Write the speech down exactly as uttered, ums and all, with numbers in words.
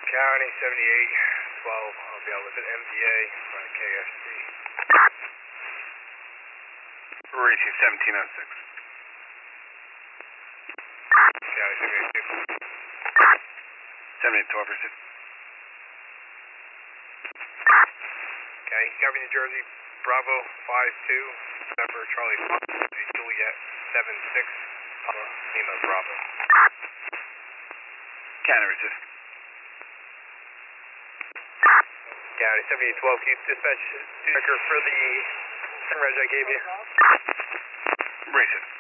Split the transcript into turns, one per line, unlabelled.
County seventy-eight twelve, I'll be out with an M V A on K F C.
Receive seventeen oh six.
County seventy-eight two.
seventy-eight twelve, receive.
Okay, County New Jersey, Bravo five two, November Charlie Fox, Juliet seven six, Lima Bravo.
County, receive.
County seventy-eight twelve, can you dispatch record for the reg I gave you?
Receive.